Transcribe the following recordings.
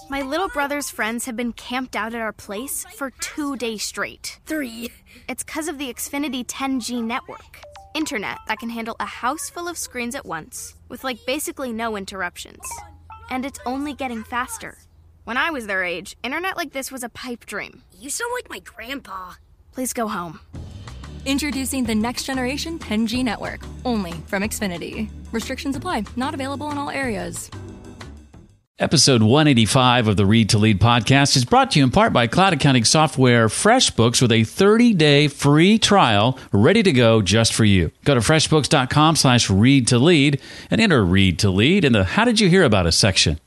My little brother's friends have been camped out at our place for 2 days straight. 3. It's because of the Xfinity 10G network. Internet that can handle a house full of screens at once, with basically no interruptions. And it's only getting faster. When I was their age, internet like this was a pipe dream. You sound like my grandpa. Please go home. Introducing the next generation 10G network, only from Xfinity. Restrictions apply. Not available in all areas. Episode 185 of the Read to Lead podcast is brought to you in part by cloud accounting software FreshBooks with a 30-day free trial ready to go just for you. Go to freshbooks.com/read to lead and enter Read to Lead in the How Did You Hear About Us section.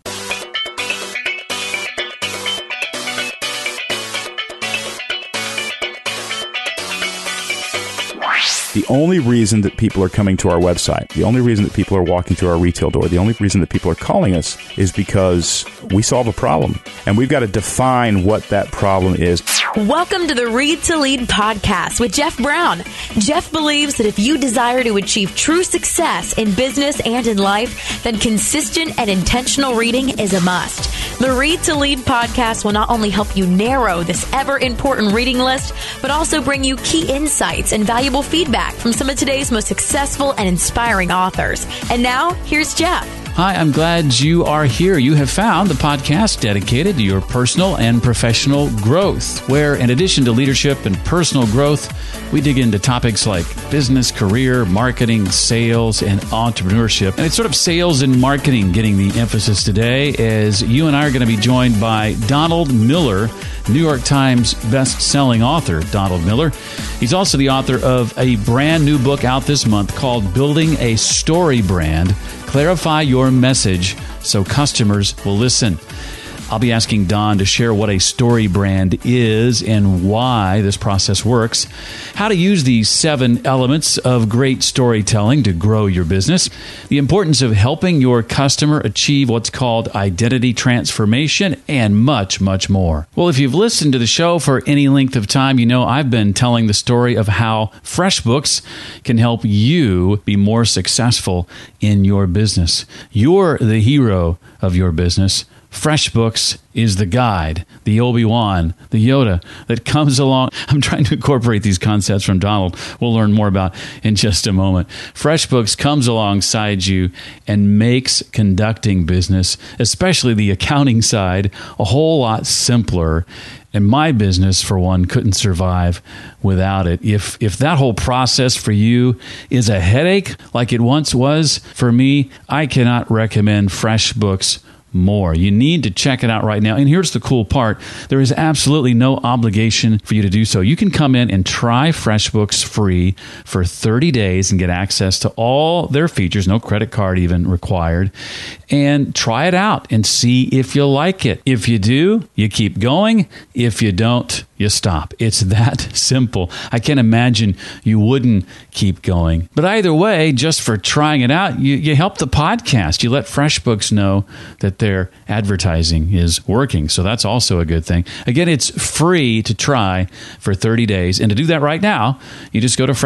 The only reason that people are coming to our website, the only reason that people are walking through our retail door, the only reason that people are calling us is because we solve a problem. And we've got to define what that problem is. Welcome to the Read to Lead podcast with Jeff Brown. Jeff believes that if you desire to achieve true success in business and in life, then consistent and intentional reading is a must. The Read to Lead podcast will not only help you narrow this ever-important reading list, but also bring you key insights and valuable feedback from some of today's most successful and inspiring authors. And now, here's Jeff. Hi, I'm glad you are here. You have found the podcast dedicated to your personal and professional growth, where in addition to leadership and personal growth, we dig into topics like business, career, marketing, sales, and entrepreneurship. And it's sort of sales and marketing getting the emphasis today, as you and I are going to be joined by Donald Miller, New York Times best-selling author, Donald Miller. He's also the author of a brand new book out this month called Building a Story Brand. Clarify your message so customers will listen. I'll be asking Don to share what a story brand is and why this process works, how to use these 7 elements of great storytelling to grow your business, the importance of helping your customer achieve what's called identity transformation, and much, much more. Well, if you've listened to the show for any length of time, you know I've been telling the story of how FreshBooks can help you be more successful in your business. You're the hero of your business. FreshBooks is the guide, the Obi-Wan, the Yoda that comes along. I'm trying to incorporate these concepts from Donald. We'll learn more about in just a moment. FreshBooks comes alongside you and makes conducting business, especially the accounting side, a whole lot simpler. And my business, for one, couldn't survive without it. If that whole process for you is a headache like it once was for me, I cannot recommend FreshBooks more. You need to check it out right now. And here's the cool part. There is absolutely no obligation for you to do so. You can come in and try FreshBooks free for 30 days and get access to all their features, no credit card even required, and try it out and see if you like it. If you do, you keep going. If you don't, you stop. It's that simple. I can't imagine you wouldn't keep going. But either way, just for trying it out, you help the podcast. You let FreshBooks know that their advertising is working. So that's also a good thing. Again, it's free to try for 30 days. And to do that right now, you just go to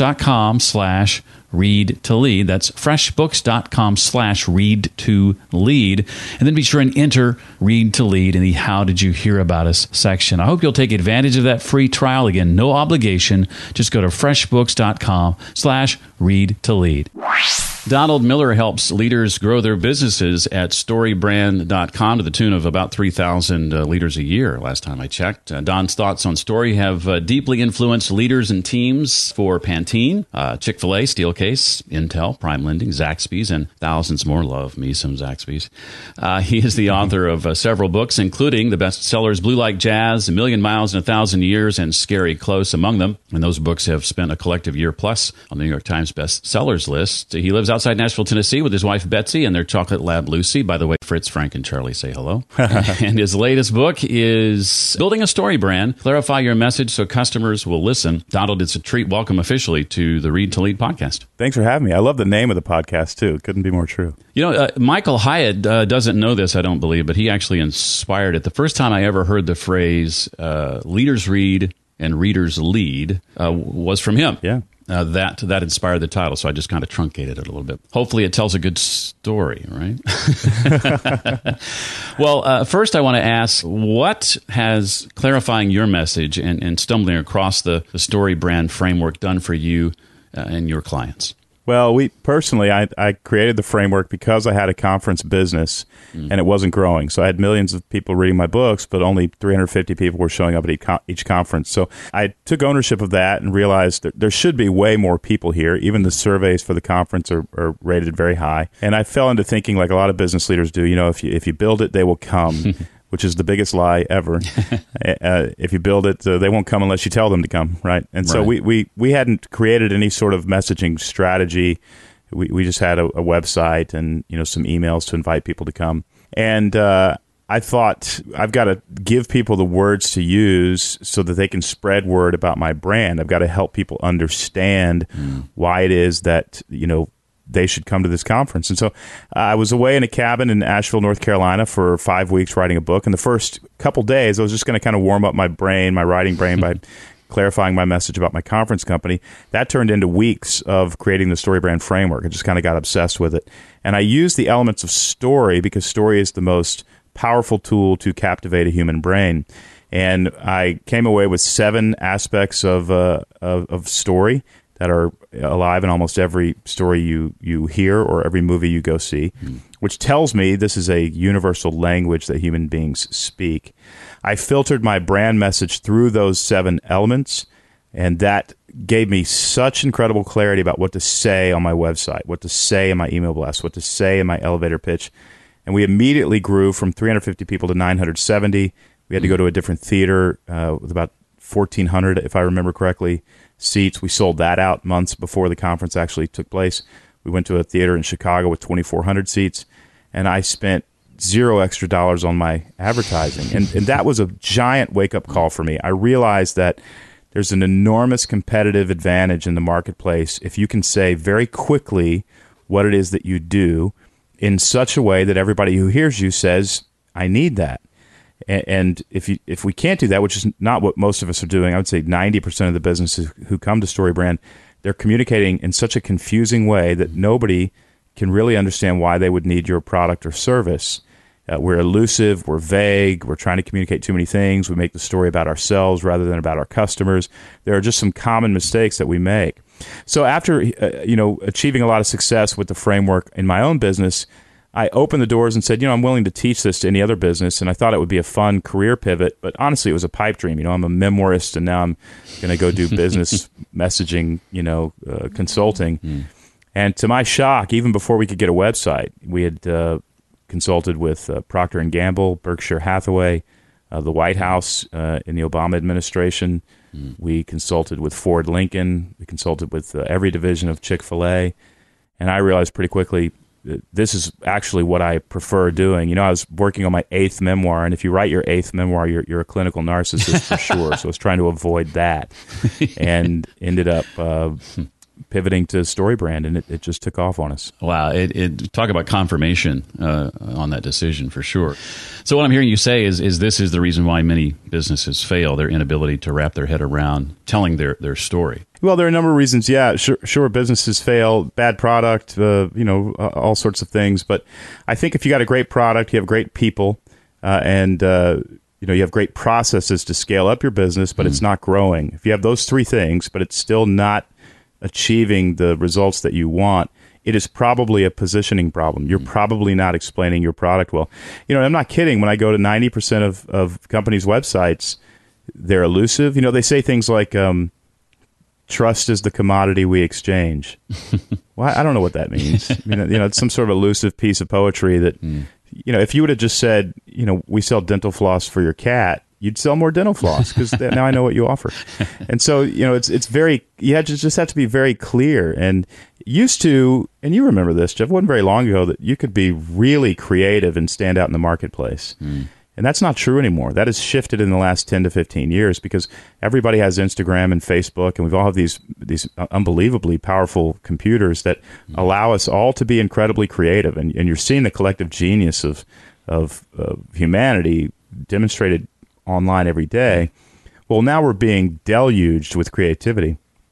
freshbooks.com/read to lead. That's freshbooks.com/read to lead. And then be sure and enter Read to Lead in the How Did You Hear About Us section. I hope you'll take advantage of that free trial. Again, no obligation. Just go to freshbooks.com/read to lead. Donald Miller helps leaders grow their businesses at storybrand.com to the tune of about 3,000 leaders a year, last time I checked. Don's thoughts on Story have deeply influenced leaders and teams for Pantene, Chick-fil-A, Steelcase, Intel, Prime Lending, Zaxby's, and thousands more. Love me some Zaxby's. He is the author of several books, including the bestsellers Blue Like Jazz, A Million Miles in 1,000 Years, and Scary Close among them. And those books have spent a collective year plus on the New York Times bestsellers list. He lives outside Nashville, Tennessee with his wife Betsy and their chocolate lab Lucy. By the way, Fritz, Frank, and Charlie say hello. And his latest book is Building a Story Brand. Clarify your message so customers will listen. Donald, it's a treat. Welcome officially to the Read to Lead podcast. Thanks for having me. I love the name of the podcast, too. It couldn't be more true. You know, Michael Hyatt doesn't know this, I don't believe, but he actually inspired it. The first time I ever heard the phrase leaders read and readers lead was from him. Yeah. That inspired the title, so I just kind of truncated it a little bit. Hopefully it tells a good story, right? Well, first I want to ask, what has clarifying your message and stumbling across the story brand framework done for you and your clients? Well, I created the framework because I had a conference business and it wasn't growing. So I had millions of people reading my books, but only 350 people were showing up at each conference. So I took ownership of that and realized that there should be way more people here. Even the surveys for the conference are rated very high. And I fell into thinking like a lot of business leaders do, if you build it, they will come. Which is the biggest lie ever. If you build it, they won't come unless you tell them to come, right? And so we hadn't created any sort of messaging strategy. We just had a website and some emails to invite people to come. And I thought I've got to give people the words to use so that they can spread word about my brand. I've got to help people understand why it is that they should come to this conference. And so I was away in a cabin in Asheville, North Carolina for 5 weeks writing a book. And the first couple days, I was just going to kind of warm up my writing brain by clarifying my message about my conference company. That turned into weeks of creating the story brand framework. I just kind of got obsessed with it. And I used the elements of story because story is the most powerful tool to captivate a human brain. And I came away with 7 aspects of story that are alive in almost every story you hear or every movie you go see, which tells me this is a universal language that human beings speak. I filtered my brand message through those 7 elements, and that gave me such incredible clarity about what to say on my website, what to say in my email blast, what to say in my elevator pitch. And we immediately grew from 350 people to 970. We had to go to a different theater with about 1,400, if I remember correctly, seats. We sold that out months before the conference actually took place. We went to a theater in Chicago with 2,400 seats, and I spent $0 extra on my advertising. And that was a giant wake-up call for me. I realized that there's an enormous competitive advantage in the marketplace if you can say very quickly what it is that you do in such a way that everybody who hears you says, I need that. And if we can't do that, which is not what most of us are doing, I would say 90% of the businesses who come to StoryBrand, they're communicating in such a confusing way that nobody can really understand why they would need your product or service. We're elusive, we're vague, we're trying to communicate too many things. We make the story about ourselves rather than about our customers. There are just some common mistakes that we make. So after achieving a lot of success with the framework in my own business, I opened the doors and said, I'm willing to teach this to any other business, and I thought it would be a fun career pivot, but honestly, it was a pipe dream. I'm a memoirist, and now I'm going to go do business messaging, consulting. And to my shock, even before we could get a website, we had consulted with Procter & Gamble, Berkshire Hathaway, the White House in the Obama administration. We consulted with Ford Lincoln. We consulted with every division of Chick-fil-A. And I realized pretty quickly, this is actually what I prefer doing. I was working on my 8th memoir, and if you write your 8th memoir, you're a clinical narcissist for sure. So I was trying to avoid that, and ended up pivoting to StoryBrand, and it just took off on us. Wow, it talk about confirmation on that decision for sure. So what I'm hearing you say is this is the reason why many businesses fail: their inability to wrap their head around telling their story. Well, there are a number of reasons. Yeah, sure, businesses fail, bad product, all sorts of things. But I think if you got a great product, you have great people, and you have great processes to scale up your business, but it's not growing. If you have those 3 things, but it's still not achieving the results that you want, it is probably a positioning problem. You're probably not explaining your product well. I'm not kidding. When I go to 90% of companies' websites, they're elusive. They say things like, trust is the commodity we exchange. Well, I don't know what that means. It's some sort of elusive piece of poetry that, if you would have just said, we sell dental floss for your cat, you'd sell more dental floss because now I know what you offer. And so, it's very, just have to be very clear. And used to, and you remember this, Jeff, it wasn't very long ago that you could be really creative and stand out in the marketplace. And that's not true anymore. That has shifted in the last 10 to 15 years because everybody has Instagram and Facebook, and we've all have these unbelievably powerful computers that allow us all to be incredibly creative. And you're seeing the collective genius of humanity demonstrated online every day. Well, now we're being deluged with creativity.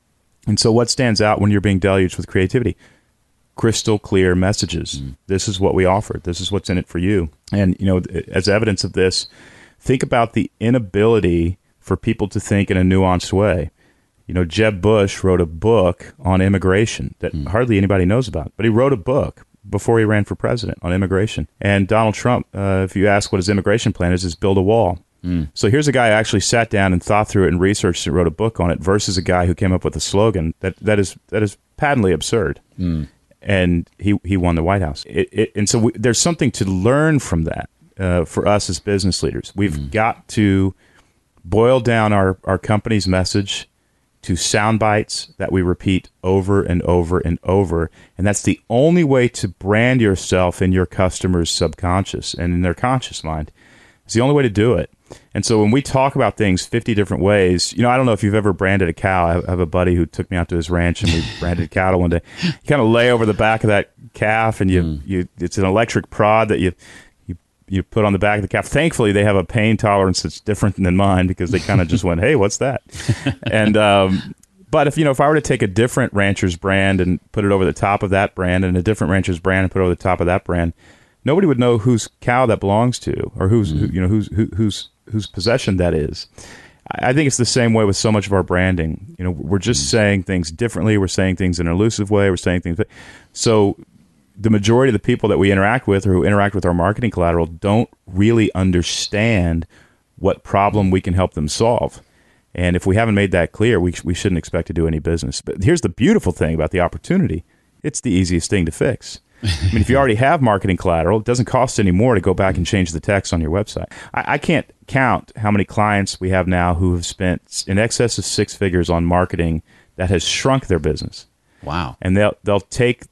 And so what stands out when you're being deluged with creativity? Crystal clear messages. This is what we offer. This is what's in it for you. And, as evidence of this, think about the inability for people to think in a nuanced way. Jeb Bush wrote a book on immigration that hardly anybody knows about, but he wrote a book before he ran for president on immigration. And Donald Trump, if you ask what his immigration plan is build a wall. So here's a guy who actually sat down and thought through it and researched and wrote a book on it versus a guy who came up with a slogan that is patently absurd. And he won the White House. And so there's something to learn from that for us as business leaders. We've got to boil down our company's message to sound bites that we repeat over and over and over. And that's the only way to brand yourself in your customer's subconscious and in their conscious mind. It's the only way to do it. And so when we talk about things 50 different ways, I don't know if you've ever branded a cow. I have a buddy who took me out to his ranch and we branded cattle one day. You kind of lay over the back of that calf and you it's an electric prod that you put on the back of the calf. Thankfully, they have a pain tolerance that's different than mine because they kind of just went, hey, what's that? And but if I were to take a different rancher's brand and put it over the top of that brand and a different rancher's brand and put it over the top of that brand, nobody would know whose cow that belongs to or whose possession that is. I think it's the same way with so much of our branding. We're just saying things differently. We're saying things in an elusive way. We're saying things. So the majority of the people that we interact with or who interact with our marketing collateral don't really understand what problem we can help them solve. And if we haven't made that clear, we shouldn't expect to do any business. But here's the beautiful thing about the opportunity. It's the easiest thing to fix. I mean, if you already have marketing collateral, it doesn't cost any more to go back and change the text on your website. I can't count how many clients we have now who have spent in excess of 6 figures on marketing that has shrunk their business. Wow. And they'll take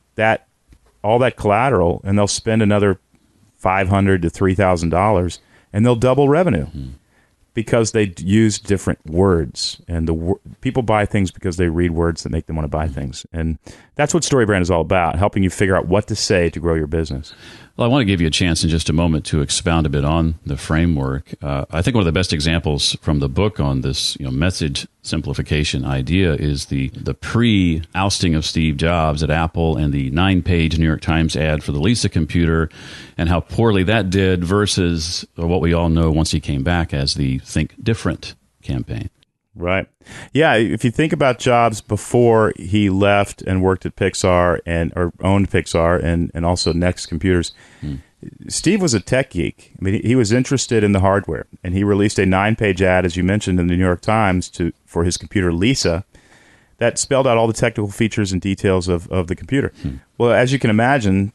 all that collateral and they'll spend another $500 to $3,000 and they'll double revenue. Because they use different words, and people buy things because they read words that make them want to buy things, and that's what StoryBrand is all about: helping you figure out what to say to grow your business. Well, I want to give you a chance in just a moment to expound a bit on the framework. I think one of the best examples from the book on this message simplification idea is the pre-ousting of Steve Jobs at Apple and the 9-page New York Times ad for the Lisa computer and how poorly that did versus what we all know once he came back as the Think Different campaign. Right. Yeah, if you think about Jobs before he left and worked at Pixar or owned Pixar and also Next Computers, Steve was a tech geek. I mean, he was interested in the hardware, and he released a 9-page ad, as you mentioned, in the New York Times for his computer Lisa that spelled out all the technical features and details of the computer. Well, as you can imagine,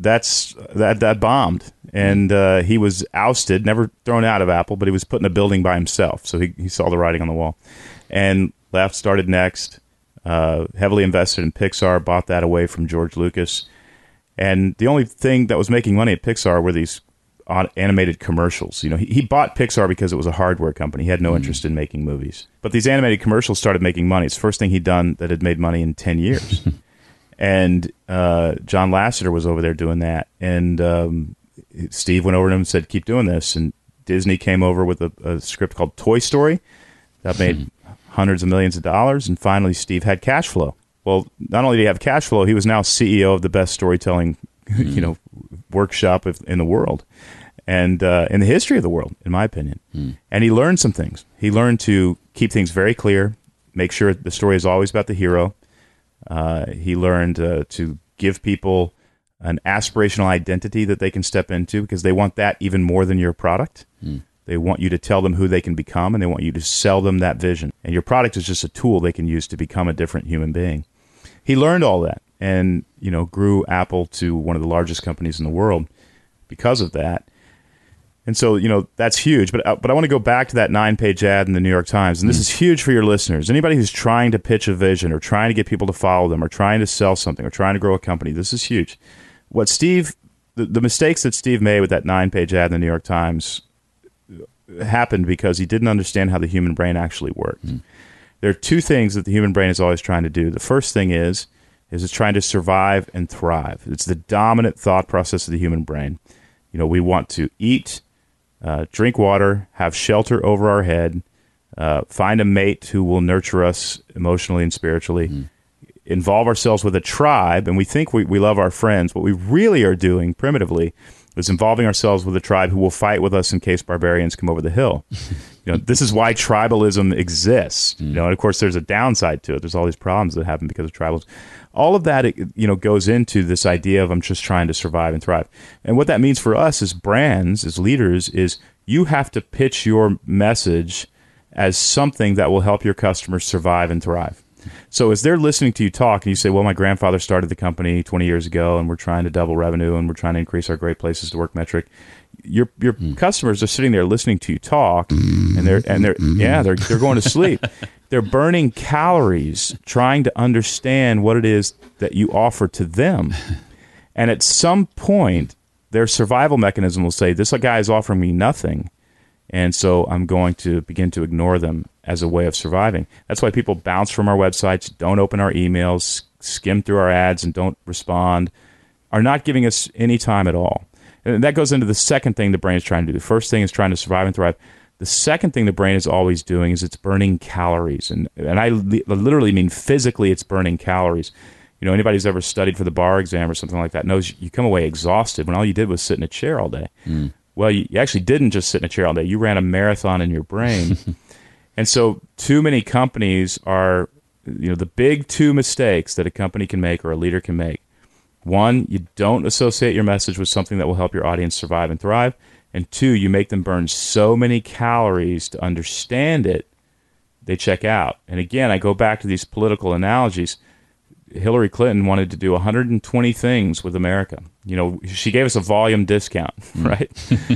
that bombed. And he was ousted, never thrown out of Apple, but he was put in a building by himself. So he saw the writing on the wall. And left, started Next, heavily invested in Pixar, bought that away from George Lucas. And the only thing that was making money at Pixar were these animated commercials. He bought Pixar because it was a hardware company. He had no interest in making movies. But these animated commercials started making money. It's the first thing he'd done that had made money in 10 years. And John Lasseter was over there doing that. And Steve went over to him and said, keep doing this. And Disney came over with a script called Toy Story that made hundreds of millions of dollars. And finally, Steve had cash flow. Well, not only did he have cash flow, he was now CEO of the best storytelling workshop in the world and in the history of the world, in my opinion. And he learned some things. He learned to keep things very clear, make sure the story is always about the hero. He learned to give people an aspirational identity that they can step into because they want that even more than your product. They want you to tell them who they can become, and they want you to sell them that vision. And your product is just a tool they can use to become a different human being. He learned all that and, grew Apple to one of the largest companies in the world because of that. And so, that's huge. But I want to go back to that 9-page ad in the New York Times. And this is huge for your listeners. Anybody who's trying to pitch a vision or trying to get people to follow them or trying to sell something or trying to grow a company, this is huge. What the mistakes that Steve made with that 9-page ad in the New York Times happened because he didn't understand how the human brain actually worked. There are 2 things that the human brain is always trying to do. The first thing is it's trying to survive and thrive. It's the dominant thought process of the human brain. We want to eat, drink water, have shelter over our head, find a mate who will nurture us emotionally and spiritually, involve ourselves with a tribe, and we think we love our friends. What we really are doing primitively is involving ourselves with a tribe who will fight with us in case barbarians come over the hill. This is why tribalism exists. And of course, there's a downside to it. There's all these problems that happen because of tribalism. All of that, goes into this idea of I'm just trying to survive and thrive. And what that means for us as brands, as leaders, is you have to pitch your message as something that will help your customers survive and thrive. So as they're listening to you talk and you say, well, my grandfather started the company 20 years ago and we're trying to double revenue and we're trying to increase our great places to work metric, your customers are sitting there listening to you talk and they're going to sleep. They're burning calories trying to understand what it is that you offer to them. And at some point, their survival mechanism will say, this guy is offering me nothing. And so I'm going to begin to ignore them as a way of surviving. That's why people bounce from our websites, don't open our emails, skim through our ads and don't respond, are not giving us any time at all. And that goes into the second thing the brain is trying to do. The first thing is trying to survive and thrive. The second thing the brain is always doing is it's burning calories. And I literally mean physically it's burning calories. Anybody who's ever studied for the bar exam or something like that knows you come away exhausted when all you did was sit in a chair all day. Well, you actually didn't just sit in a chair all day. You ran a marathon in your brain. And so too many companies are, the big two mistakes that a company can make or a leader can make. One, you don't associate your message with something that will help your audience survive and thrive. And two, you make them burn so many calories to understand it, they check out. And again, I go back to these political analogies. Hillary Clinton wanted to do 120 things with America. She gave us a volume discount, right?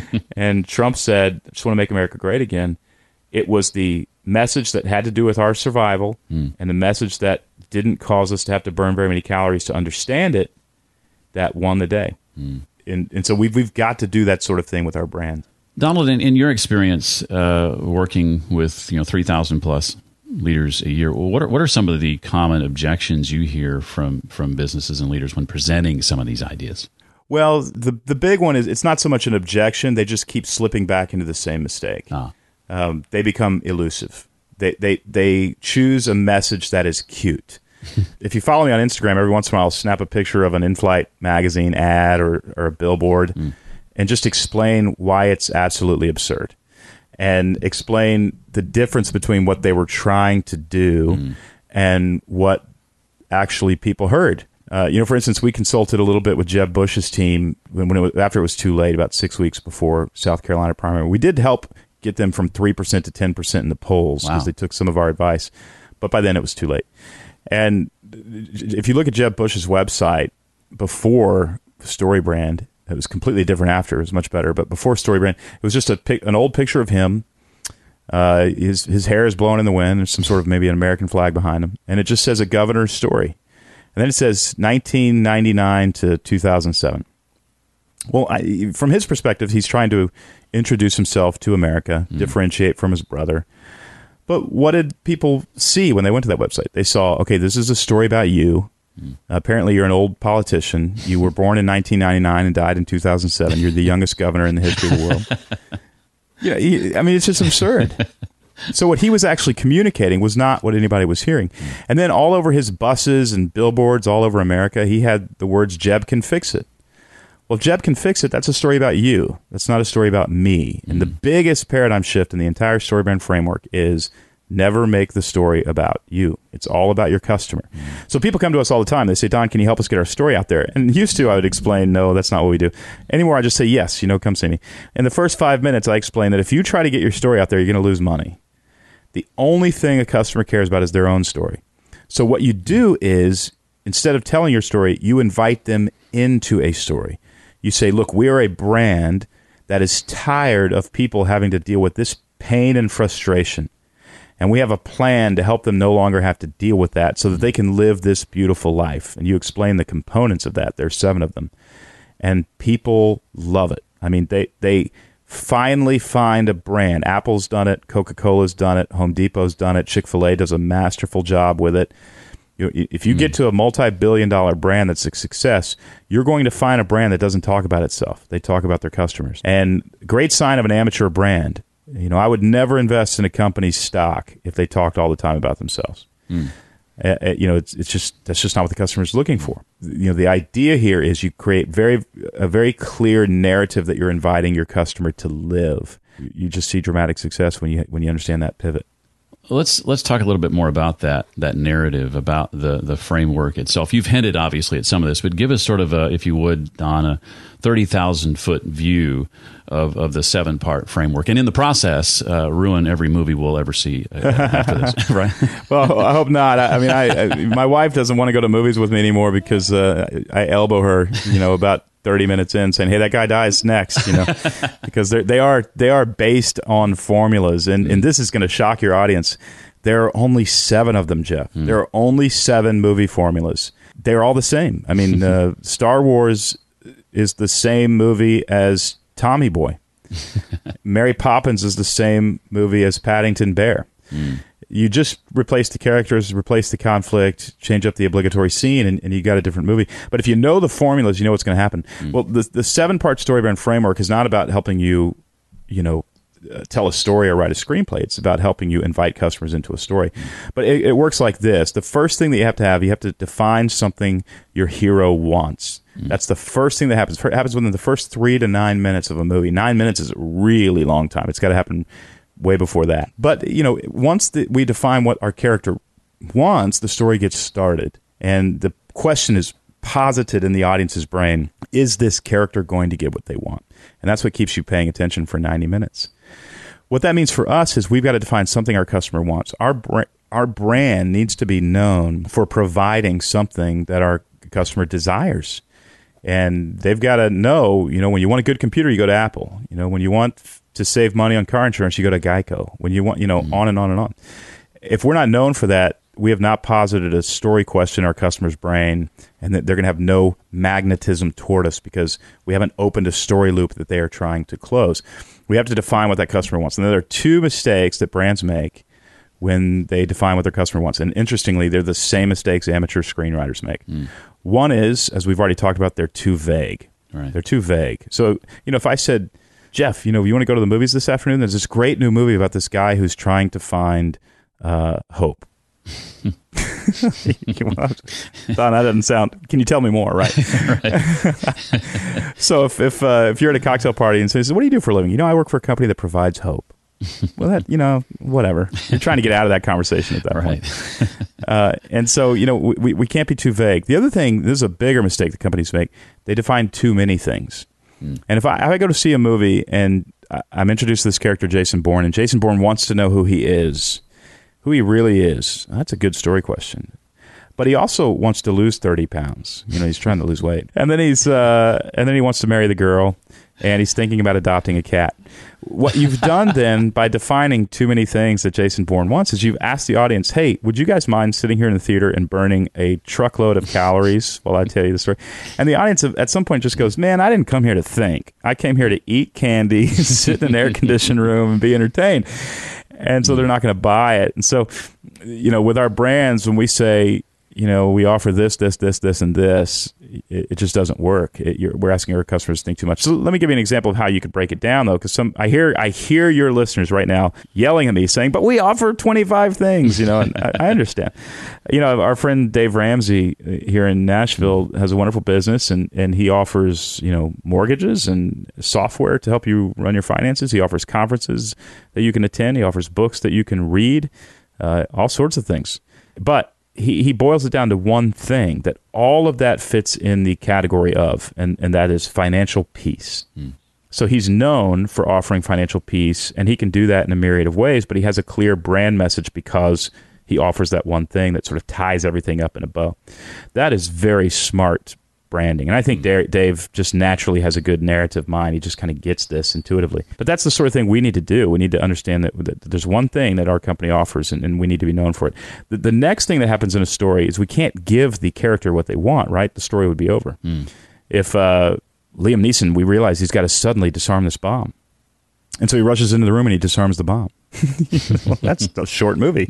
And Trump said, I just want to make America great again. It was the message that had to do with our survival and the message that didn't cause us to have to burn very many calories to understand it that won the day. And so we've got to do that sort of thing with our brand. Donald, in your experience working with 3,000 plus leaders a year, what are some of the common objections you hear from businesses and leaders when presenting some of these ideas? Well, the big one is it's not so much an objection; they just keep slipping back into the same mistake. They become elusive. They choose a message that is cute. If you follow me on Instagram, every once in a while I'll snap a picture of an in-flight magazine ad or a billboard and just explain why it's absolutely absurd. And explain the difference between what they were trying to do and what actually people heard. For instance, we consulted a little bit with Jeb Bush's team after it was too late, about 6 weeks before South Carolina primary. We did help get them from 3% to 10% in the polls because they took some of our advice. But by then it was too late. And if you look at Jeb Bush's website before StoryBrand, it was completely different after. It was much better. But before StoryBrand, it was just an old picture of him. His hair is blowing in the wind. There's some sort of maybe an American flag behind him. And it just says a governor's story. And then it says 1999 to 2007. Well, from his perspective, he's trying to introduce himself to America, differentiate from his brother. But what did people see when they went to that website? They saw, okay, this is a story about you. Apparently, you're an old politician. You were born in 1999 and died in 2007. You're the youngest governor in the history of the world. It's just absurd. So what he was actually communicating was not what anybody was hearing. And then all over his buses and billboards all over America, he had the words, Jeb can fix it. Well, if Jeb can fix it, that's a story about you. That's not a story about me. And the biggest paradigm shift in the entire StoryBrand framework is never make the story about you. It's all about your customer. So people come to us all the time. They say, Don, can you help us get our story out there? And used to, I would explain, no, that's not what we do. Anymore, I just say, yes, come see me. In the first 5 minutes, I explain that if you try to get your story out there, you're going to lose money. The only thing a customer cares about is their own story. So what you do is, instead of telling your story, you invite them into a story. You say, look, we are a brand that is tired of people having to deal with this pain and frustration. And we have a plan to help them no longer have to deal with that so that they can live this beautiful life. And you explain the components of that. There's 7 of them. And people love it. I mean, they finally find a brand. Apple's done it. Coca-Cola's done it. Home Depot's done it. Chick-fil-A does a masterful job with it. If you get to a multi-billion-dollar brand that's a success, you're going to find a brand that doesn't talk about itself. They talk about their customers. And great sign of an amateur brand. I would never invest in a company's stock if they talked all the time about themselves. It's just that's just not what the customer is looking for. The idea here is you create a very clear narrative that you're inviting your customer to live. You just see dramatic success when you understand that pivot. Let's talk a little bit more about that narrative, about the framework itself. You've hinted obviously at some of this, but give us sort of if you would, Don, a 30,000-foot view of the 7-part framework, and in the process, ruin every movie we'll ever see after this. Right? Well, I hope not. My wife doesn't want to go to movies with me anymore because I elbow her, about 30 minutes in, saying, "Hey, that guy dies next," because they are based on formulas, and this is going to shock your audience. There are only 7 of them, Jeff. There are only 7 movie formulas. They're all the same. I mean, Star Wars is the same movie as Tommy Boy. Mary Poppins is the same movie as Paddington Bear. You just replace the characters, replace the conflict, change up the obligatory scene, and you got a different movie. But if you know the formulas, you know what's going to happen. Well, the 7-part StoryBrand framework is not about helping you, tell a story or write a screenplay. It's about helping you invite customers into a story. But it works like this. The first thing that you have to define something your hero wants. That's the first thing that happens. It happens within the first 3 to 9 minutes of a movie. 9 minutes is a really long time. It's got to happen way before that. But, once we define what our character wants, the story gets started. And the question is posited in the audience's brain, is this character going to get what they want? And that's what keeps you paying attention for 90 minutes. What that means for us is we've got to define something our customer wants. Our brand needs to be known for providing something that our customer desires. And they've got to know, when you want a good computer, you go to Apple. When you want to save money on car insurance, you go to Geico. When you want, on and on and on. If we're not known for that, we have not posited a story question in our customer's brain, and that they're going to have no magnetism toward us because we haven't opened a story loop that they are trying to close. We have to define what that customer wants. And there are 2 mistakes that brands make when they define what their customer wants. And interestingly, they're the same mistakes amateur screenwriters make. One is, as we've already talked about, they're too vague. Right. They're too vague. So, if I said, Jeff, you want to go to the movies this afternoon? There's this great new movie about this guy who's trying to find hope. Don, that doesn't sound. Can you tell me more? Right. So if you're at a cocktail party and says, "What do you do for a living?" I work for a company that provides hope. Well, that whatever. You're trying to get out of that conversation at that point. And so we can't be too vague. The other thing, this is a bigger mistake that companies make. They define too many things. And if I go to see a movie and I'm introduced to this character Jason Bourne, and Jason Bourne wants to know who he is. Who he really is. That's a good story question. But he also wants to lose 30 pounds. He's trying to lose weight. And then he wants to marry the girl, and he's thinking about adopting a cat. What you've done then by defining too many things that Jason Bourne wants is you've asked the audience, "Hey, would you guys mind sitting here in the theater and burning a truckload of calories while I tell you the story?" And the audience at some point just goes, "Man, I didn't come here to think. I came here to eat candy, sit in an air-conditioned room, and be entertained." And so they're not going to buy it. And so, with our brands, when we say, we offer this, and this, it just doesn't work. We're asking our customers to think too much. So let me give you an example of how you could break it down, though, because I hear your listeners right now yelling at me saying, "But we offer 25 things," and I understand. Our friend Dave Ramsey here in Nashville has a wonderful business, and he offers, mortgages and software to help you run your finances. He offers conferences that you can attend. He offers books that you can read, all sorts of things. But he boils it down to one thing, that all of that fits in the category of, and that is financial peace. So he's known for offering financial peace, and he can do that in a myriad of ways, but he has a clear brand message because he offers that one thing that sort of ties everything up in a bow. That is very smart branding. And I think Dave just naturally has a good narrative mind. He just kind of gets this intuitively. But that's the sort of thing we need to do. We need to understand that there's one thing that our company offers, and we need to be known for it. The next thing that happens in a story is we can't give the character what they want, right? The story would be over. If Liam Neeson, we realize he's got to suddenly disarm this bomb. And so he rushes into the room and he disarms the bomb. Well, that's a short movie.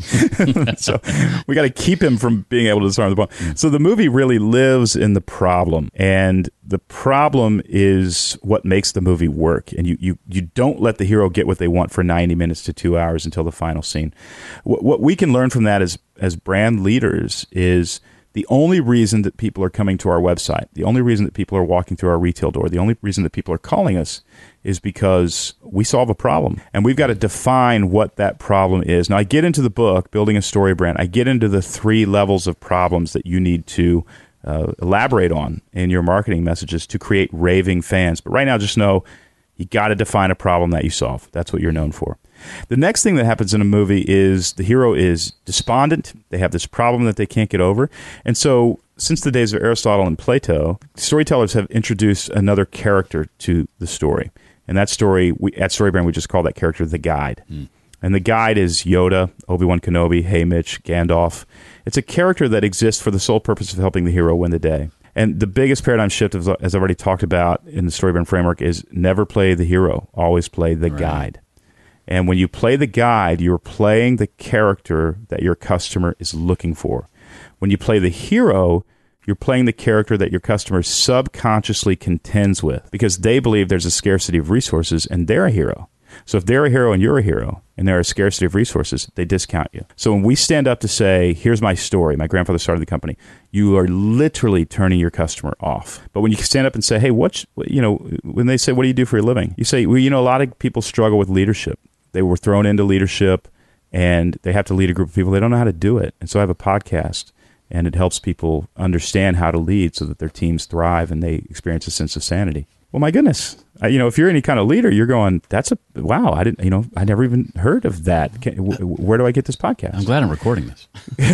So we got to keep him from being able to disarm the bomb. So the movie really lives in the problem. And the problem is what makes the movie work. And you don't let the hero get what they want for 90 minutes to 2 hours until the final scene. What we can learn from that as brand leaders is the only reason that people are coming to our website, the only reason that people are walking through our retail door, the only reason that people are calling us is because we solve a problem. And we've got to define what that problem is. Now, I get into the book, Building a Story Brand. I get into the 3 levels of problems that you need to elaborate on in your marketing messages to create raving fans. But right now, just know you got to define a problem that you solve. That's what you're known for. The next thing that happens in a movie is the hero is despondent. They have this problem that they can't get over. And so since the days of Aristotle and Plato, storytellers have introduced another character to the story. And that story, at StoryBrand, we just call that character the guide. And the guide is Yoda, Obi-Wan Kenobi, Haymitch, Gandalf. It's a character that exists for the sole purpose of helping the hero win the day. And the biggest paradigm shift, as I've already talked about in the StoryBrand framework, is never play the hero, always play the guide. And when you play the guide, you're playing the character that your customer is looking for. When you play the hero, you're playing the character that your customer subconsciously contends with because they believe there's a scarcity of resources and they're a hero. So if they're a hero and you're a hero and there are a scarcity of resources, they discount you. So when we stand up to say, here's my story, my grandfather started the company, you are literally turning your customer off. But when you stand up and say, hey, when they say, what do you do for a living? You say, well, a lot of people struggle with leadership. They were thrown into leadership and they have to lead a group of people. They don't know how to do it. And so I have a podcast and it helps people understand how to lead so that their teams thrive and they experience a sense of sanity. Well, my goodness, if you're any kind of leader, you're going, wow, I never even heard of that. Where do I get this podcast? I'm glad I'm recording this.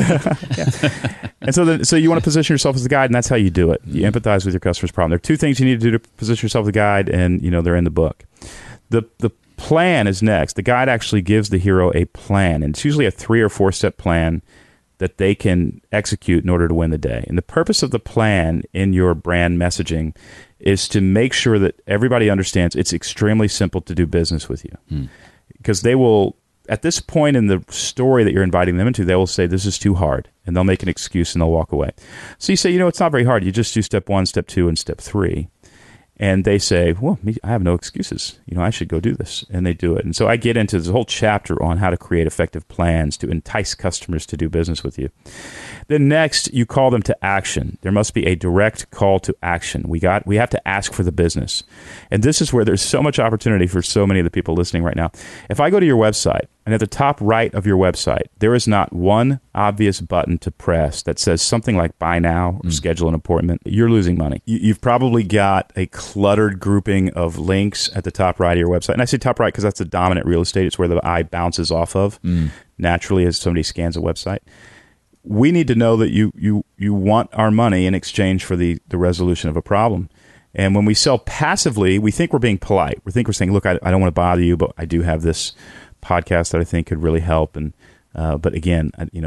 Yeah. And so you want to position yourself as the guide, and that's how you do it. You empathize with your customer's problem. There are 2 things you need to do to position yourself as the guide, and they're in the book. The plan is next. The guide actually gives the hero a plan, and it's usually a 3 or 4 step plan that they can execute in order to win the day. And the purpose of the plan in your brand messaging is to make sure that everybody understands it's extremely simple to do business with you. Because they will, at this point in the story that you're inviting them into, they will say, this is too hard. And they'll make an excuse and they'll walk away. So you say, it's not very hard. You just do step 1, step 2, and step 3. And they say, well, I have no excuses. I should go do this. And they do it. And so I get into this whole chapter on how to create effective plans to entice customers to do business with you. Then next, you call them to action. There must be a direct call to action. We have to ask for the business. And this is where there's so much opportunity for so many of the people listening right now. If I go to your website, and at the top right of your website, there is not one obvious button to press that says something like buy now or schedule an appointment, you're losing money. You've probably got a cluttered grouping of links at the top right of your website. And I say top right because that's the dominant real estate. It's where the eye bounces off of naturally as somebody scans a website. We need to know that you want our money in exchange for the resolution of a problem. And when we sell passively, we think we're being polite. We think we're saying, look, I don't want to bother you, but I do have this podcast that I think could really help. And but again,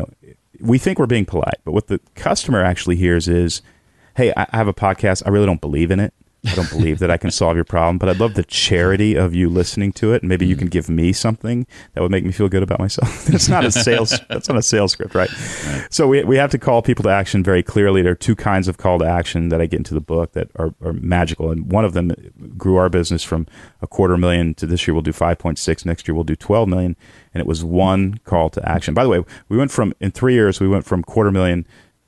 we think we're being polite. But what the customer actually hears is, hey, I have a podcast. I really don't believe in it. I don't believe that I can solve your problem, but I'd love the charity of you listening to it. And maybe you can give me something that would make me feel good about myself. That's not a sales. That's not a sales script, right? So we have to call people to action very clearly. There are 2 kinds of call to action that I get into the book that are magical, and one of them grew our business from $250,000 to this year we'll do 5.6. Next year we'll do 12 million, and it was one call to action. By the way, in 3 years we went from $250,000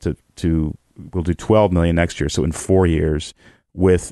to we'll do 12 million next year. So in 4 years. With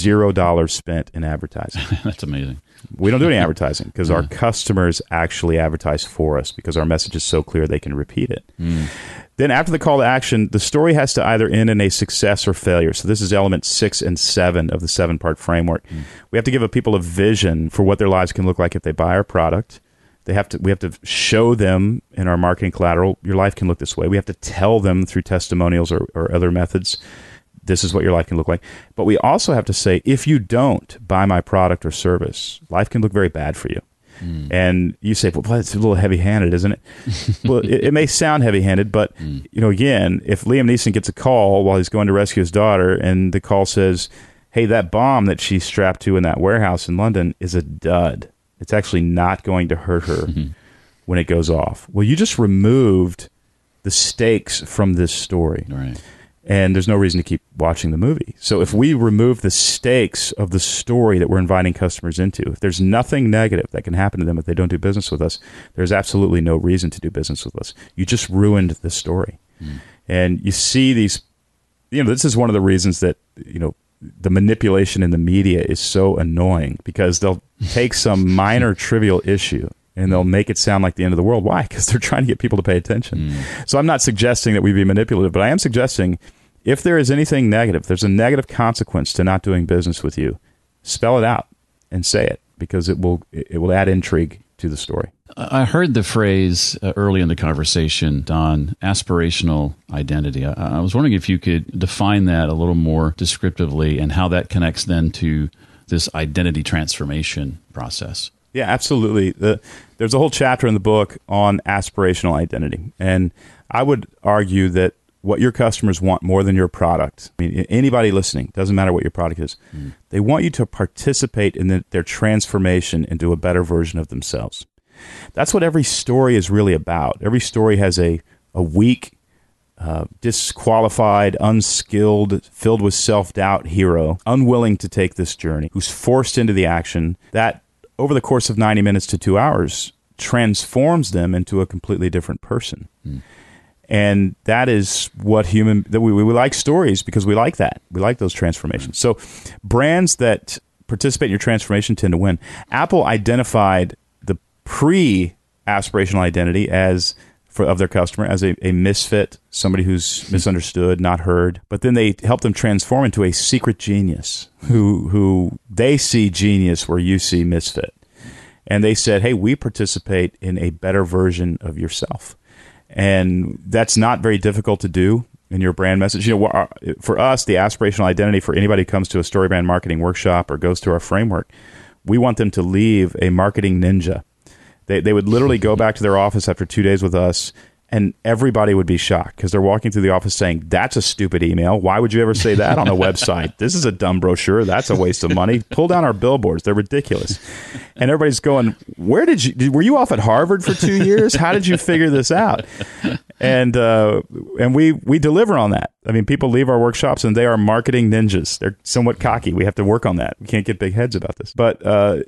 $0 spent in advertising. That's amazing. We don't do any advertising because our customers actually advertise for us because our message is so clear they can repeat it. Then after the call to action, the story has to either end in a success or failure. So this is element 6 and 7 of the 7-part framework. We have to give people a vision for what their lives can look like if they buy our product. We have to show them in our marketing collateral, your life can look this way. We have to tell them through testimonials or other methods, this is what your life can look like. But we also have to say, if you don't buy my product or service, life can look very bad for you. And you say, well, it's a little heavy-handed, isn't it? Well, it may sound heavy-handed, but again, if Liam Neeson gets a call while he's going to rescue his daughter, and the call says, hey, that bomb that she's strapped to in that warehouse in London is a dud. It's actually not going to hurt her when it goes off. Well, you just removed the stakes from this story. Right. And there's no reason to keep watching the movie. So if we remove the stakes of the story that we're inviting customers into, if there's nothing negative that can happen to them if they don't do business with us, there's absolutely no reason to do business with us. You just ruined the story. And you see these, this is one of the reasons that, the manipulation in the media is so annoying, because they'll take some minor trivial issue and they'll make it sound like the end of the world. Why? Because they're trying to get people to pay attention. So I'm not suggesting that we be manipulative, but I am suggesting if there is anything negative, there's a negative consequence to not doing business with you, spell it out and say it, because it will add intrigue to the story. I heard the phrase early in the conversation, Don, aspirational identity. I was wondering if you could define that a little more descriptively and how that connects then to this identity transformation process. Yeah, absolutely. There's a whole chapter in the book on aspirational identity. And I would argue that what your customers want more than your product, I mean, anybody listening, doesn't matter what your product is, they want you to participate in their transformation into a better version of themselves. That's what every story is really about. Every story has a weak, disqualified, unskilled, filled with self-doubt hero, unwilling to take this journey, who's forced into the action that, over the course of 90 minutes to 2 hours, transforms them into a completely different person. And that is what we like stories, because we like that. We like those transformations. So brands that participate in your transformation tend to win. Apple identified the pre-aspirational identity of their customer as a misfit, somebody who's misunderstood, not heard. But then they help them transform into a secret genius who they see genius where you see misfit. And they said, hey, we participate in a better version of yourself. And that's not very difficult to do in your brand message. For us, the aspirational identity, for anybody who comes to a StoryBrand marketing workshop or goes through our framework, we want them to leave a marketing ninja. They would literally go back to their office after 2 days with us, and everybody would be shocked, because they're walking through the office saying, that's a stupid email. Why would you ever say that on a website? This is a dumb brochure. That's a waste of money. Pull down our billboards. They're ridiculous. And everybody's going, were you off at Harvard for 2 years? How did you figure this out? And we deliver on that. I mean, people leave our workshops and they are marketing ninjas. They're somewhat cocky. We have to work on that. We can't get big heads about this, but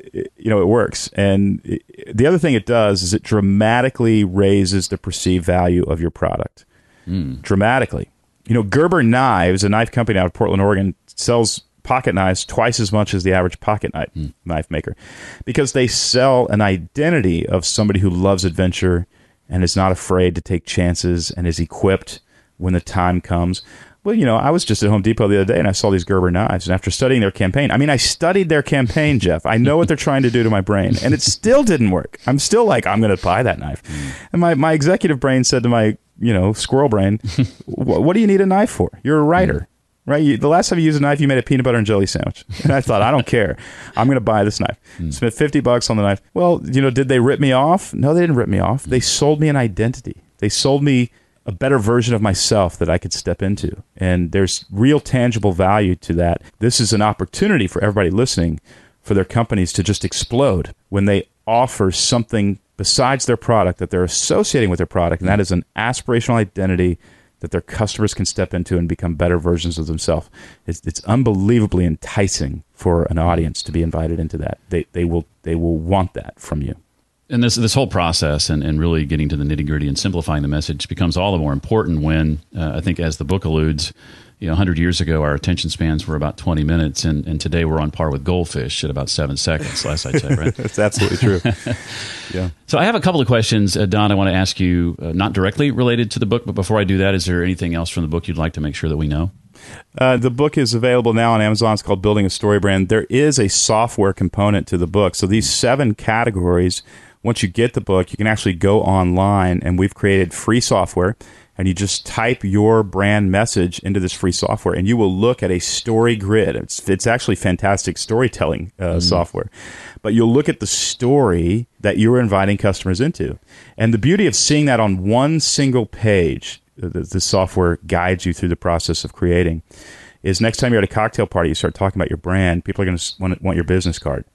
it works. And the other thing it does is it dramatically raises the perceived value of your product. Dramatically. Gerber Knives, a knife company out of Portland, Oregon, sells pocket knives twice as much as the average pocket knife maker, because they sell an identity of somebody who loves adventure and is not afraid to take chances and is equipped when the time comes. Well, I was just at Home Depot the other day and I saw these Gerber knives, and after studying their campaign, I studied their campaign, Jeff. I know what they're trying to do to my brain, and it still didn't work. I'm still like, I'm going to buy that knife. And my executive brain said to my, squirrel brain, what do you need a knife for? You're a writer. Right? The last time you used a knife, you made a peanut butter and jelly sandwich. And I thought, I don't care. I'm going to buy this knife. Spent $50 on the knife. Well, did they rip me off? No, they didn't rip me off. They sold me an identity. They sold me a better version of myself that I could step into. And there's real tangible value to that. This is an opportunity for everybody listening, for their companies to just explode when they offer something besides their product that they're associating with their product. And that is an aspirational identity that their customers can step into and become better versions of themselves. It's unbelievably enticing for an audience to be invited into that. They will want that from you. And this whole process and really getting to the nitty-gritty and simplifying the message becomes all the more important when, I think as the book alludes, 100 years ago, our attention spans were about 20 minutes, and today we're on par with goldfish at about 7 seconds, last I checked, right? That's absolutely true. Yeah. So I have a couple of questions, Don, I want to ask you, not directly related to the book, but before I do that, is there anything else from the book you'd like to make sure that we know? The book is available now on Amazon. It's called Building a Story Brand. There is a software component to the book. So these 7 categories, once you get the book, you can actually go online, and we've created free software. And you just type your brand message into this free software, and you will look at a story grid. It's actually fantastic storytelling software. But you'll look at the story that you're inviting customers into. And the beauty of seeing that on one single page, the software guides you through the process of creating, is next time you're at a cocktail party, you start talking about your brand, people are going to want your business card.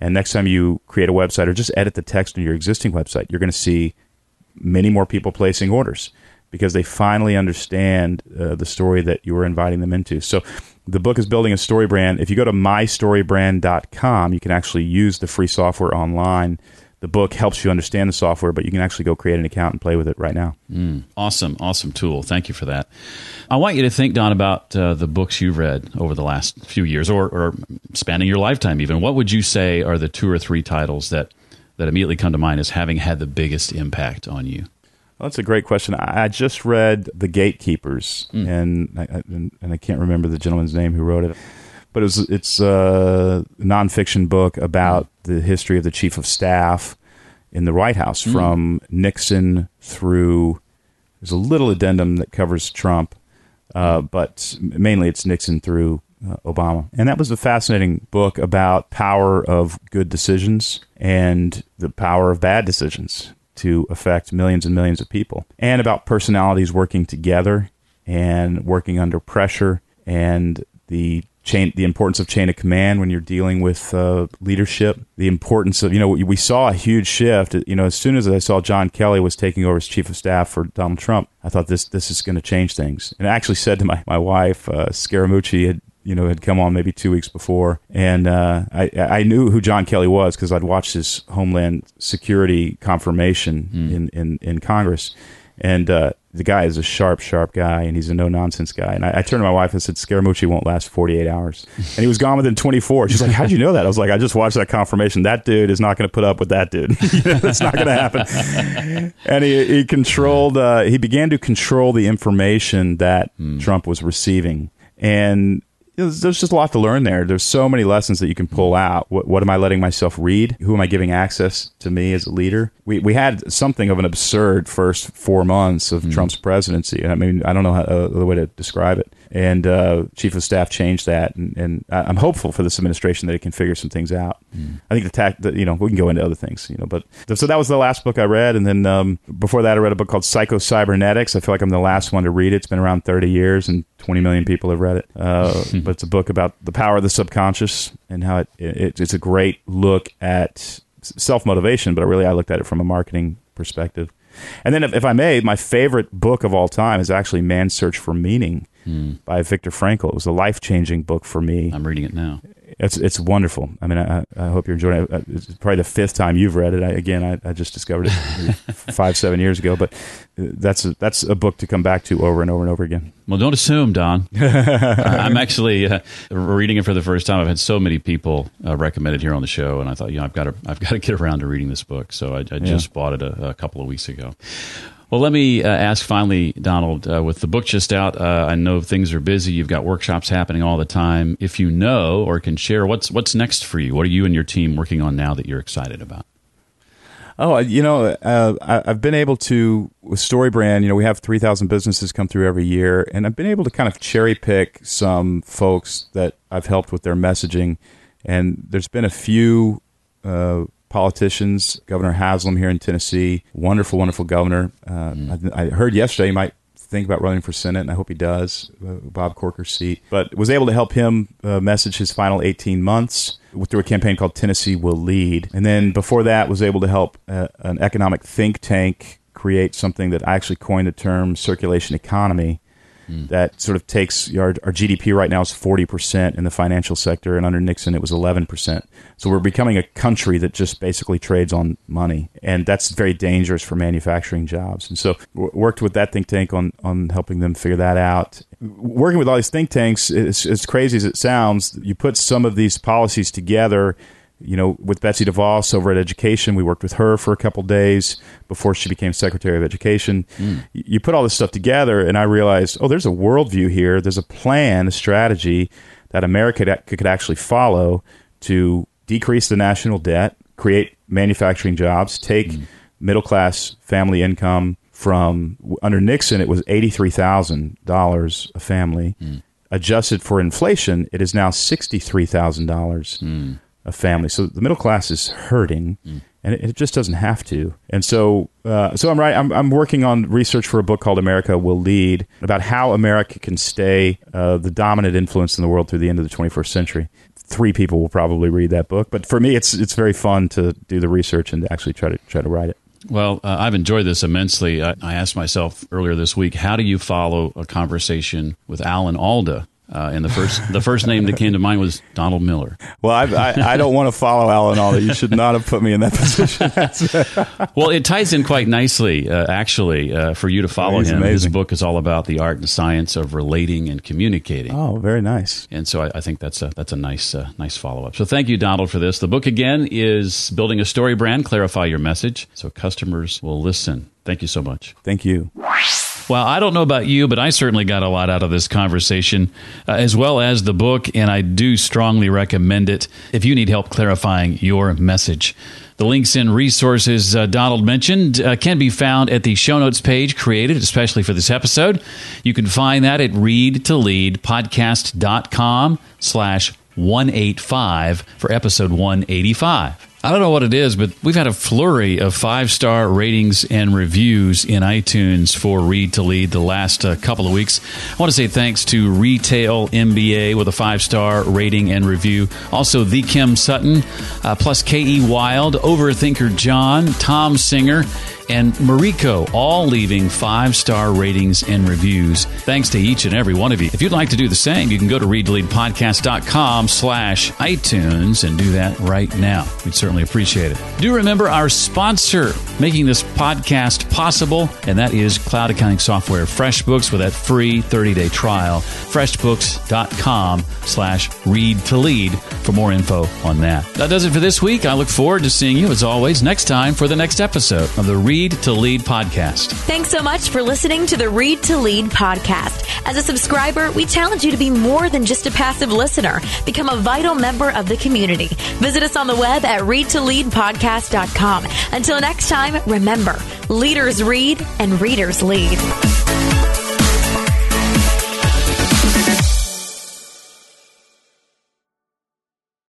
And next time you create a website or just edit the text on your existing website, you're going to see many more people placing orders because they finally understand the story that you were inviting them into. So the book is Building a Story Brand. If you go to mystorybrand.com, you can actually use the free software online. The book helps you understand the software, but you can actually go create an account and play with it right now. Awesome tool. Thank you for that. I want you to think, Don, about the books you've read over the last few years or spanning your lifetime even. What would you say are the 2 or 3 titles that immediately come to mind as having had the biggest impact on you? Well, that's a great question. I just read The Gatekeepers, and I can't remember the gentleman's name who wrote it. But it's a nonfiction book about the history of the chief of staff in the White House from Nixon through. There's a little addendum that covers Trump, but mainly it's Nixon through Obama. And that was a fascinating book about power of good decisions and the power of bad decisions to affect millions and millions of people, and about personalities working together and working under pressure and the importance of chain of command when you're dealing with leadership, the importance of, we saw a huge shift. As soon as I saw John Kelly was taking over as chief of staff for Donald Trump, I thought this is going to change things. And I actually said to my wife, Scaramucci had come on maybe 2 weeks before, and I knew who John Kelly was because I'd watched his Homeland Security confirmation in Congress. And the guy is a sharp guy, and he's a no-nonsense guy. And I turned to my wife and said, Scaramucci won't last 48 hours. And he was gone within 24. She's like, how'd you know that? I was like, I just watched that confirmation. That dude is not going to put up with that dude. That's not going to happen. And he controlled, he began to control the information that Trump was receiving. And there's just a lot to learn there. There's so many lessons that you can pull out. What am I letting myself read? Who am I giving access to me as a leader? We had something of an absurd first 4 months of Trump's presidency. I mean, I don't know the way to describe it. And Chief of Staff changed that, and I'm hopeful for this administration that it can figure some things out. I think we can go into other things, but so that was the last book I read, and then before that I read a book called Psycho-Cybernetics. I feel like I'm the last one to read it. It's been around 30 years, and 20 million people have read it. But it's a book about the power of the subconscious and how it's a great look at self-motivation, but I looked at it from a marketing perspective. And then, if I may, my favorite book of all time is actually Man's Search for Meaning by Viktor Frankl. It was a life-changing book for me. I'm reading it now. It's wonderful. I mean, I hope you're enjoying it. It's probably the 5th time you've read it. I just discovered it 5-7 years ago, but that's a book to come back to over and over and over again. Well, don't assume, Don. I'm actually reading it for the first time. I've had so many people recommend it here on the show, and I thought, I've got to get around to reading this book. So I just bought it a couple of weeks ago. Well, let me ask finally, Donald, with the book just out, I know things are busy. You've got workshops happening all the time. If you know or can share, what's next for you? What are you and your team working on now that you're excited about? Oh, I've been able to, with StoryBrand, we have 3,000 businesses come through every year, and I've been able to kind of cherry pick some folks that I've helped with their messaging. And there's been a few politicians, Governor Haslam here in Tennessee, wonderful, wonderful governor. I heard yesterday he might think about running for Senate, and I hope he does, Bob Corker's seat. But was able to help him message his final 18 months through a campaign called Tennessee Will Lead. And then before that was able to help an economic think tank create something that I actually coined the term circulation economy. That sort of takes our GDP right now is 40% in the financial sector, and under Nixon it was 11%. So we're becoming a country that just basically trades on money, and that's very dangerous for manufacturing jobs. And so worked with that think tank on helping them figure that out. Working with all these think tanks, as crazy as it sounds, you put some of these policies together. With Betsy DeVos over at Education, we worked with her for a couple days before she became Secretary of Education. You put all this stuff together, and I realized, there's a worldview here. There's a plan, a strategy that America could actually follow to decrease the national debt, create manufacturing jobs, take middle-class family income from, under Nixon, it was $83,000 a family. Adjusted for inflation, it is now $63,000 a family. So the middle class is hurting, and it just doesn't have to. And so I'm working on research for a book called America Will Lead, about how America can stay the dominant influence in the world through the end of the 21st century. 3 people will probably read that book. But for me, it's very fun to do the research and to actually try to write it. Well, I've enjoyed this immensely. I asked myself earlier this week, how do you follow a conversation with Alan Alda? And the first name that came to mind was Donald Miller. Well, I don't want to follow Alan Alda. You should not have put me in that position. Well, it ties in quite nicely, actually, for you to follow him. Amazing. His book is all about the art and science of relating and communicating. Oh, very nice. And so I think that's a nice follow-up. So thank you, Donald, for this. The book, again, is Building a Story Brand, Clarify Your Message, so customers will listen. Thank you so much. Thank you. Well, I don't know about you, but I certainly got a lot out of this conversation, as well as the book, and I do strongly recommend it if you need help clarifying your message. The links and resources Donald mentioned can be found at the show notes page created especially for this episode. You can find that at readtoleadpodcast.com/185 for episode 185. I don't know what it is, but we've had a flurry of 5-star ratings and reviews in iTunes for Read to Lead the last couple of weeks. I want to say thanks to Retail MBA with a 5-star rating and review. Also, The Kim Sutton, plus K.E. Wild, Overthinker John, Tom Singer, and Mariko, all leaving 5-star ratings and reviews. Thanks to each and every one of you. If you'd like to do the same, you can go to readtoleadpodcast.com/iTunes and do that right now. We'd certainly appreciate it. Do remember our sponsor making this podcast possible, and that is cloud accounting software FreshBooks with that free 30-day trial. FreshBooks.com/readtolead for more info on that. That does it for this week. I look forward to seeing you, as always, next time for the next episode of the Read to Lead podcast. Thanks so much for listening to the Read to Lead podcast. As a subscriber, we challenge you to be more than just a passive listener. Become a vital member of the community. Visit us on the web at readtoleadpodcast.com. Until next time, remember, leaders read and readers lead.